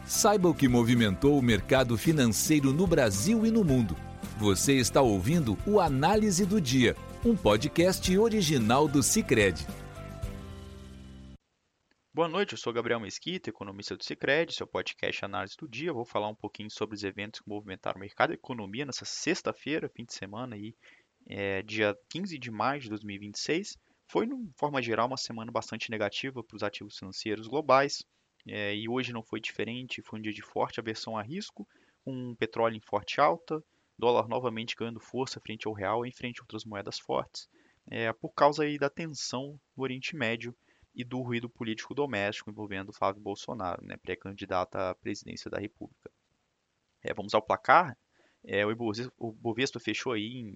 Saiba o que movimentou o mercado financeiro no Brasil e no mundo. Você está ouvindo o Análise do Dia, um podcast original do Sicredi. Boa noite, eu sou Gabriel Mesquita, economista do Sicredi, seu podcast Análise do Dia. Eu vou falar um pouquinho sobre os eventos que movimentaram o mercado e a economia nessa sexta-feira, fim de semana, dia 15 de maio de 2026. Foi, de forma geral, uma semana bastante negativa para os ativos financeiros globais. E hoje não foi diferente, foi um dia de forte aversão a risco, com petróleo em forte alta, dólar novamente ganhando força frente ao real e em frente a outras moedas fortes, por causa aí da tensão no Oriente Médio e do ruído político doméstico envolvendo Flávio Bolsonaro, né, pré-candidato à presidência da República. Vamos ao placar. O Bovespa fechou aí em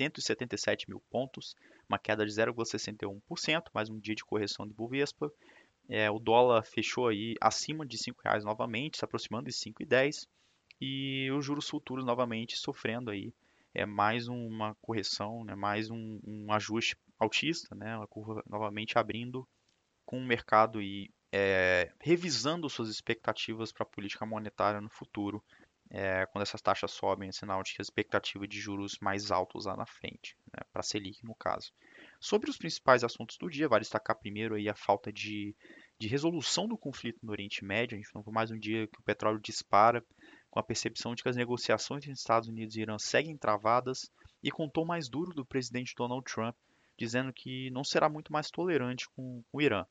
177 mil pontos, uma queda de 0,61%, mais um dia de correção do Bovespa. O dólar fechou aí acima de R$ 5 novamente, se aproximando de 5,10, e os juros futuros novamente sofrendo aí mais uma correção, né, mais um ajuste altista, né, a curva novamente abrindo, com o mercado aí, revisando suas expectativas para a política monetária no futuro, quando essas taxas sobem, é sinal de que a expectativa de juros mais altos lá na frente, né, para a Selic no caso. Sobre os principais assuntos do dia, vale destacar primeiro aí a falta de resolução do conflito no Oriente Médio. A gente não foi mais um dia que o petróleo dispara, com a percepção de que as negociações entre Estados Unidos e Irã seguem travadas, e com o tom mais duro do presidente Donald Trump, dizendo que não será muito mais tolerante com o Irã.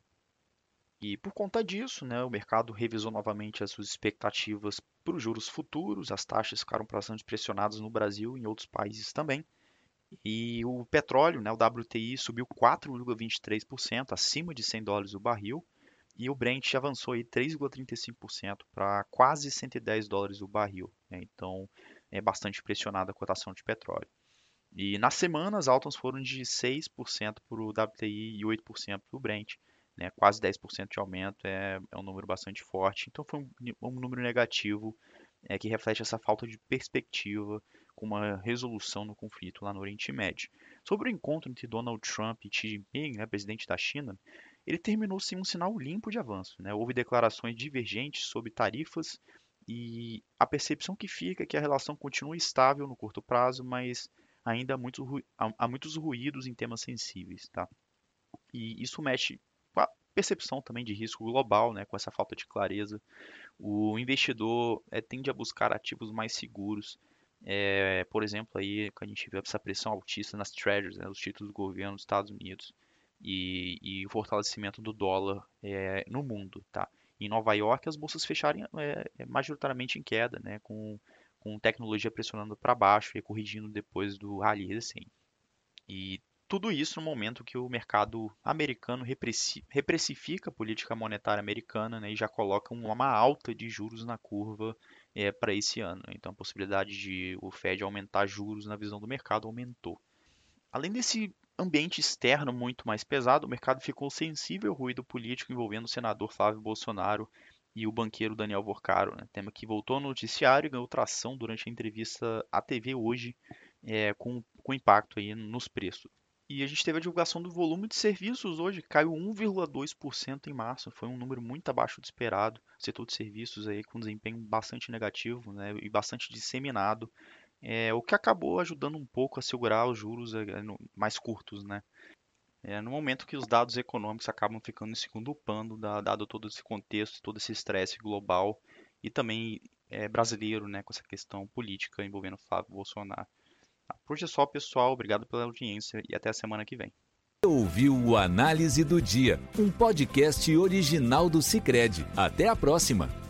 E por conta disso, né, o mercado revisou novamente as suas expectativas para os juros futuros, as taxas ficaram bastante pressionadas no Brasil e em outros países também. E o petróleo, né, o WTI, subiu 4,23%, acima de $100 o barril, e o Brent avançou aí 3,35% para quase $110 o barril, né? Então, é bastante pressionada a cotação de petróleo. E na semana, as altas foram de 6% para o WTI e 8% para o Brent, né? Quase 10% de aumento, é um número bastante forte. Então, foi um número negativo, que reflete essa falta de perspectiva com uma resolução no conflito lá no Oriente Médio. Sobre o encontro entre Donald Trump e Xi Jinping, né, presidente da China, ele terminou sem um sinal limpo de avanço, né? Houve declarações divergentes sobre tarifas, e a percepção que fica é que a relação continua estável no curto prazo, mas ainda há muitos ruídos em temas sensíveis, tá? E isso mexe com a percepção também de risco global, né, com essa falta de clareza. O investidor tende a buscar ativos mais seguros. Por exemplo, aí, quando a gente vê essa pressão altista nas treasuries, né, os títulos do governo dos Estados Unidos, e o fortalecimento do dólar no mundo. Tá? Em Nova York, as bolsas fecharam majoritariamente em queda, né, com tecnologia pressionando para baixo e corrigindo depois do rally recente. E tudo isso no momento que o mercado americano repressifica a política monetária americana, né, e já coloca uma alta de juros na curva para esse ano. Então a possibilidade de o Fed aumentar juros na visão do mercado aumentou. Além desse ambiente externo muito mais pesado, o mercado ficou sensível ao ruído político envolvendo o senador Flávio Bolsonaro e o banqueiro Daniel Vorcaro, né, tema que voltou no noticiário e ganhou tração durante a entrevista à TV hoje, com impacto aí nos preços. E a gente teve a divulgação do volume de serviços hoje, caiu 1,2% em março, foi um número muito abaixo do esperado. O setor de serviços aí com desempenho bastante negativo, né, e bastante disseminado, o que acabou ajudando um pouco a segurar os juros mais curtos, né? No momento que os dados econômicos acabam ficando em segundo plano, dado todo esse contexto, todo esse estresse global e também brasileiro, né, com essa questão política envolvendo Flávio Bolsonaro. Por hoje é só, pessoal. Obrigado pela audiência e até a semana que vem. Ouviu o Análise do Dia, um podcast original do Sicredi. Até a próxima!